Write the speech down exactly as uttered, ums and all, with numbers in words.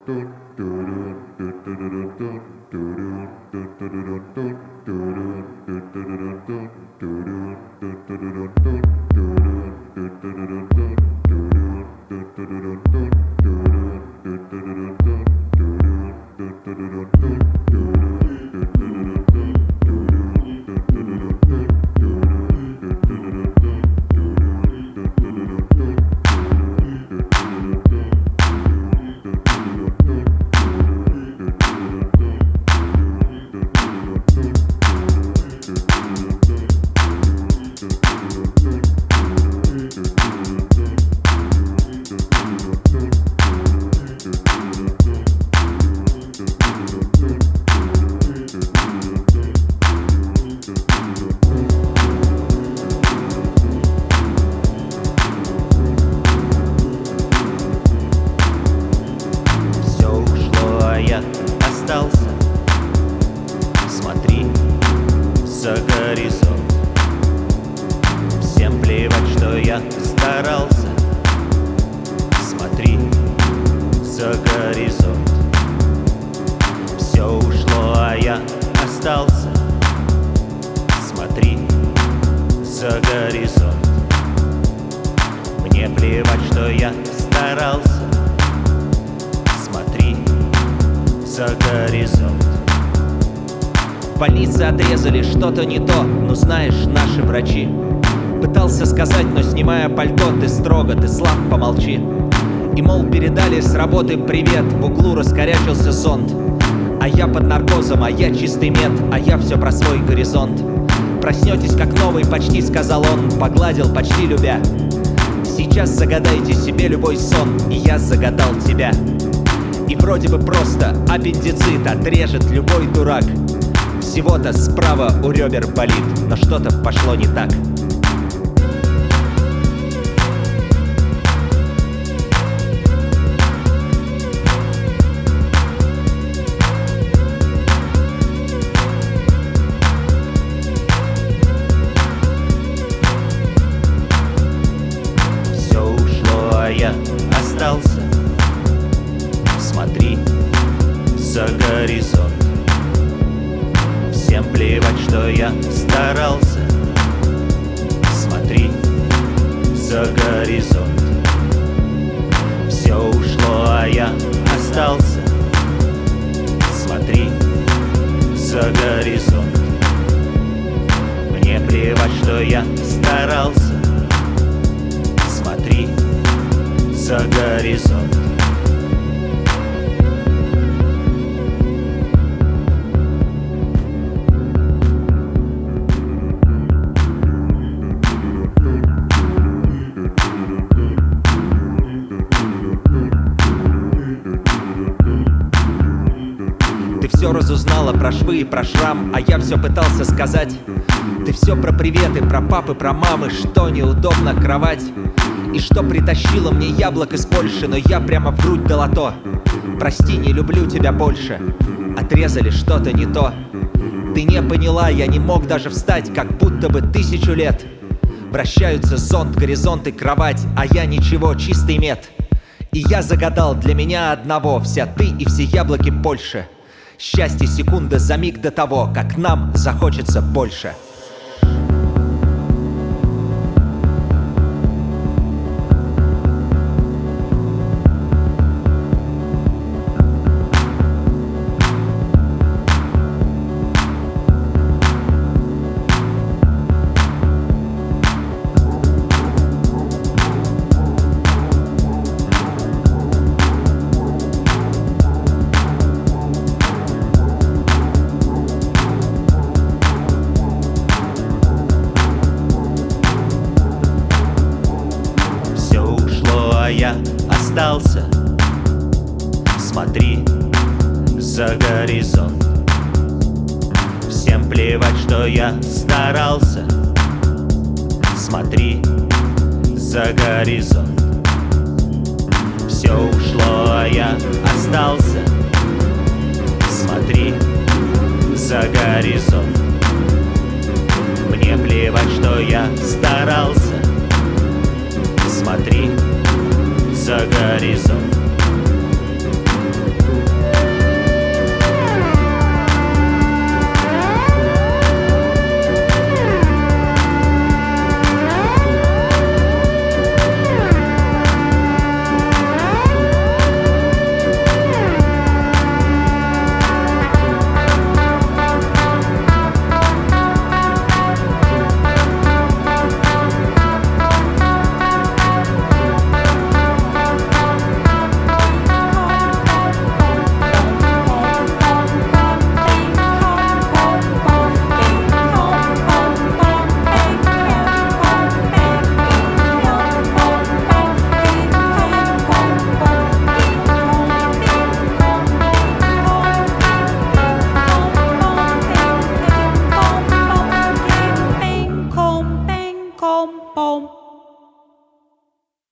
Остался, смотри за горизонт. Всем плевать, что я старался. Смотри за горизонт. Все ушло, а я остался. Смотри за горизонт. Мне плевать, что я старался. Смотри за горизонт. В больнице отрезали что-то не то, ну знаешь, наши врачи. Пытался сказать, но снимая пальто, ты строго, ты слаб, помолчи. И мол, передали с работы привет, в углу раскорячился зонт. А я под наркозом, а я чистый мед, а я все про свой горизонт. Проснетесь как новый, почти сказал он, погладил, почти любя. Сейчас загадайте себе любой сон, и я загадал тебя. И вроде бы просто аппендицит отрежет любой дурак. Всего-то справа у ребер болит, но что-то пошло не так. Все ушло, а я остался. Смотри за горизонт. Всем плевать, что я старался. Смотри за горизонт. Все ушло, а я остался. Смотри за горизонт. Мне плевать, что я старался. Смотри за горизонт. Ты все разузнала про швы и про шрам, а я все пытался сказать. Ты все про приветы, про папы, про мамы, что неудобно кровать. И что притащила мне яблок из Польши, но я прямо в грудь дала то. Прости, не люблю тебя больше. Отрезали что-то не то. Ты не поняла, я не мог даже встать, как будто бы тысячу лет. Вращаются зонт, горизонт и кровать, а я ничего, чистый мед. И я загадал для меня одного: вся ты и все яблоки Польши. Счастье секунда за миг до того, как нам захочется больше. Я остался. Смотри за горизонт. Всем плевать, что я старался. Смотри за горизонт. Все ушло, а я остался. Смотри за горизонт. Мне плевать, что я старался. Смотри за горизонт.